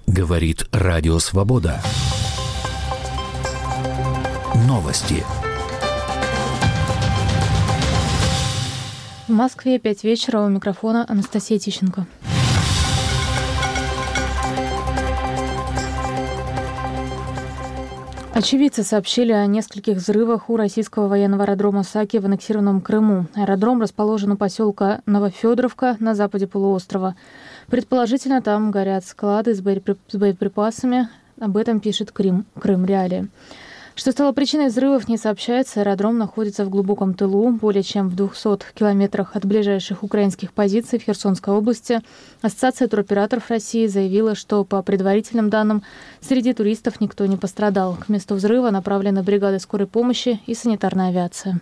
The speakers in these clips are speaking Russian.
Говорит Радио Свобода. Новости. В Москве 5 вечера, у микрофона Анастасия Тищенко. Очевидцы сообщили о нескольких взрывах у российского военного аэродрома Саки в аннексированном Крыму. Аэродром расположен у поселка Новофедоровка на западе полуострова. Предположительно, там горят склады с боеприпасами. Об этом пишет Крым Реалии. Что стало причиной взрывов, не сообщается. Аэродром находится в глубоком тылу, более чем в 200 километрах от ближайших украинских позиций в Херсонской области. Ассоциация туроператоров России заявила, что по предварительным данным среди туристов никто не пострадал. К месту взрыва направлены бригады скорой помощи и санитарная авиация.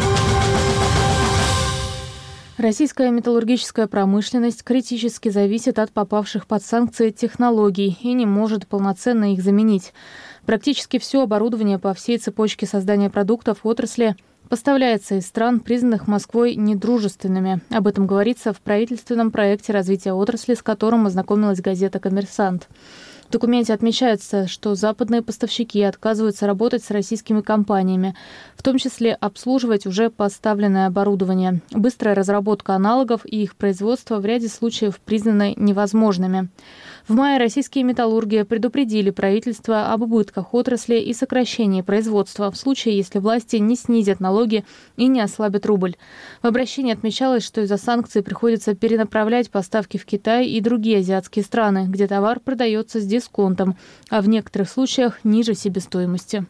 Российская металлургическая промышленность критически зависит от попавших под санкции технологий и не может полноценно их заменить. Практически все оборудование по всей цепочке создания продуктов отрасли поставляется из стран, признанных Москвой недружественными. Об этом говорится в правительственном проекте развития отрасли, с которым ознакомилась газета «Коммерсант». В документе отмечается, что западные поставщики отказываются работать с российскими компаниями, в том числе обслуживать уже поставленное оборудование. Быстрая разработка аналогов и их производство в ряде случаев признаны невозможными. В мае российские металлурги предупредили правительство об убытках отрасли и сокращении производства в случае, если власти не снизят налоги и не ослабят рубль. В обращении отмечалось, что из-за санкций приходится перенаправлять поставки в Китай и другие азиатские страны, где товар продается с дисконтом, а в некоторых случаях ниже себестоимости.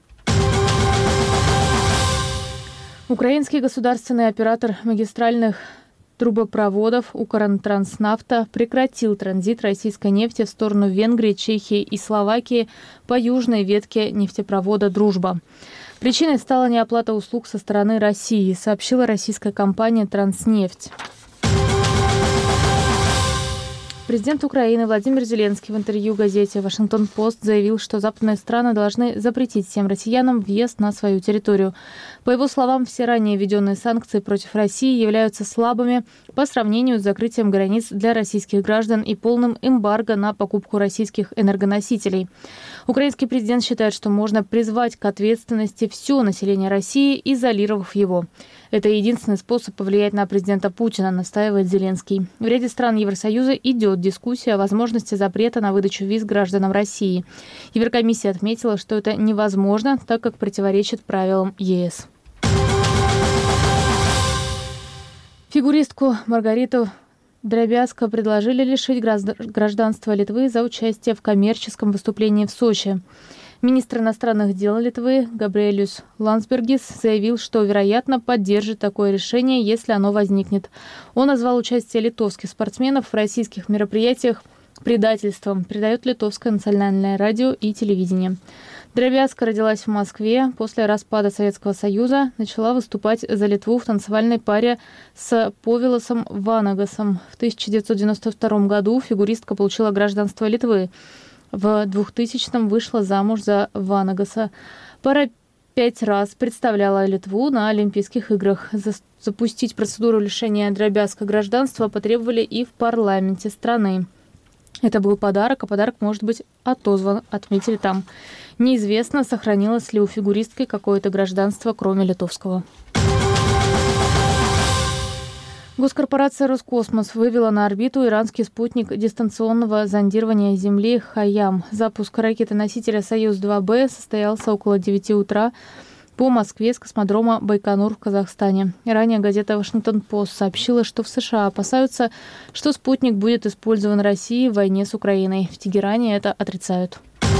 Украинский государственный оператор магистральных трубопроводов «Укртранснафта» прекратил транзит российской нефти в сторону Венгрии, Чехии и Словакии по южной ветке нефтепровода «Дружба». Причиной стала неоплата услуг со стороны России, сообщила российская компания «Транснефть». Президент Украины Владимир Зеленский в интервью газете «Вашингтон-Пост» заявил, что западные страны должны запретить всем россиянам въезд на свою территорию. По его словам, все ранее введенные санкции против России являются слабыми по сравнению с закрытием границ для российских граждан и полным эмбарго на покупку российских энергоносителей. Украинский президент считает, что можно призвать к ответственности все население России, изолировав его. Это единственный способ повлиять на президента Путина, настаивает Зеленский. В ряде стран Евросоюза идет дискуссия о возможности запрета на выдачу виз гражданам России. Еврокомиссия отметила, что это невозможно, так как противоречит правилам ЕС. Фигуристку Маргариту Дробязко предложили лишить гражданства Литвы за участие в коммерческом выступлении в Сочи. Министр иностранных дел Литвы Габриэлюс Лансбергис заявил, что, вероятно, поддержит такое решение, если оно возникнет. Он назвал участие литовских спортсменов в российских мероприятиях предательством, передает Литовское национальное радио и телевидение. Дробязко родилась в Москве. После распада Советского Союза начала выступать за Литву в танцевальной паре с Повилосом Ванагасом. В 1992 году фигуристка получила гражданство Литвы. В 2000-м вышла замуж за Ванагаса. Пара 5 раз представляла Литву на Олимпийских играх. Запустить процедуру лишения Дробязко гражданства потребовали и в парламенте страны. Это был подарок, а подарок может быть отозван, отметили там. Неизвестно, сохранилось ли у фигуристки какое-то гражданство, кроме литовского. Госкорпорация «Роскосмос» вывела на орбиту иранский спутник дистанционного зондирования Земли «Хайям». Запуск ракеты-носителя «Союз-2Б» состоялся около 9 утра по Москве с космодрома Байконур в Казахстане. Ранее газета «Вашингтон-Пост» сообщила, что в США опасаются, что спутник будет использован Россией в войне с Украиной. В Тегеране это отрицают.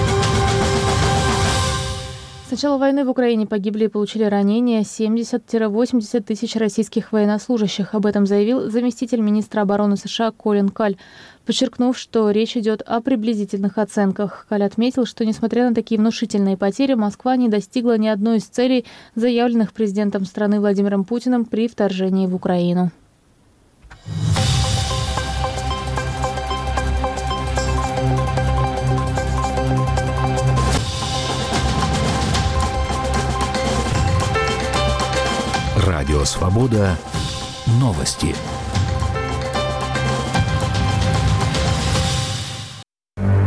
С начала войны в Украине погибли и получили ранения 70-80 тысяч российских военнослужащих. Об этом заявил заместитель министра обороны США Колин Каль, подчеркнув, что речь идет о приблизительных оценках. Каль отметил, что, несмотря на такие внушительные потери, Москва не достигла ни одной из целей, заявленных президентом страны Владимиром Путиным при вторжении в Украину. Радио Свобода. Новости.